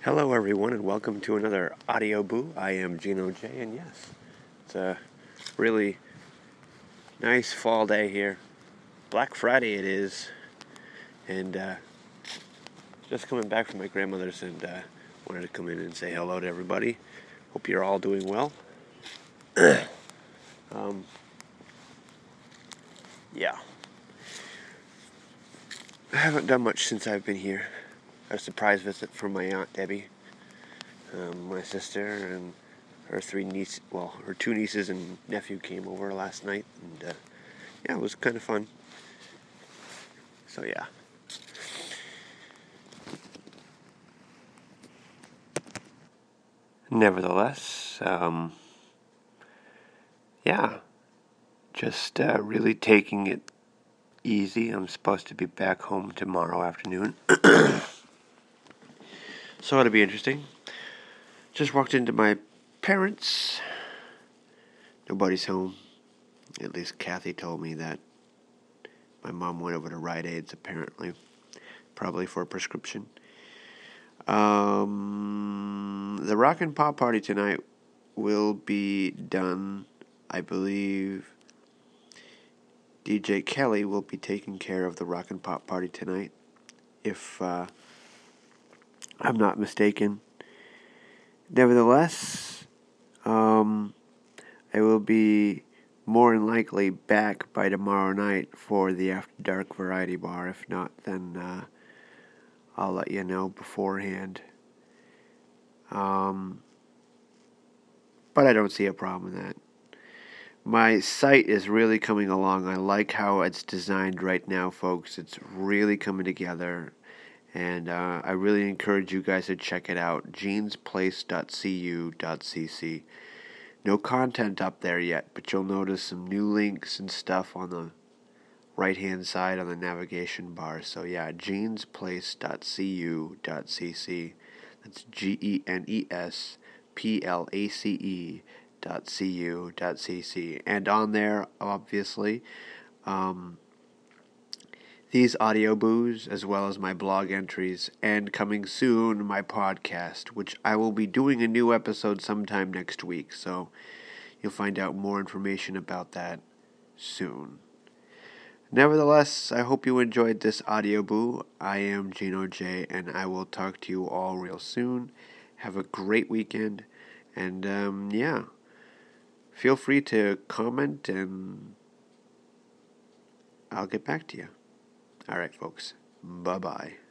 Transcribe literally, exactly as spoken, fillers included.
Hello, everyone, and welcome to another Audio Boo. I am Gino J, and yes, it's a really nice fall day here. Black Friday it is, and uh, just coming back from my grandmother's, and uh, wanted to come in and say hello to everybody. Hope you're all doing well. um, yeah, I haven't done much since I've been here. A surprise visit from my Aunt Debbie, um, my sister, and her three nieces, well, her two nieces and nephew came over last night, and uh, yeah, it was kind of fun. So yeah. Nevertheless, um, yeah, just uh, really taking it easy. I'm supposed to be back home tomorrow afternoon, so it'll be interesting. Just walked into my parents'. Nobody's home. At least Kathy told me that. My mom went over to Rite Aid's, apparently. Probably for a prescription. Um, the Rock and Pop party tonight will be done, I believe. D J Kelly will be taking care of the Rock and Pop party tonight, if uh, I'm not mistaken. Nevertheless, um, I will be more than likely back by tomorrow night for the After Dark Variety Bar. If not, then uh, I'll let you know beforehand. Um, but I don't see a problem with that. My site is really coming along. I like how it's designed right now, folks. It's really coming together. And uh, I really encourage you guys to check it out. jeans place dot c u dot c c. No content up there yet, but you'll notice some new links and stuff on the right-hand side on the navigation bar. So yeah, jeans place dot c u dot c c. That's G E N E S P L A C E dot C U dot C C. And on there, obviously, um, these audio boos, as well as my blog entries, and coming soon, my podcast, which I will be doing a new episode sometime next week, so you'll find out more information about that soon. Nevertheless, I hope you enjoyed this audio boo. I am Gino J, and I will talk to you all real soon. Have a great weekend, and um, yeah, feel free to comment, and I'll get back to you. All right, folks. Bye-bye.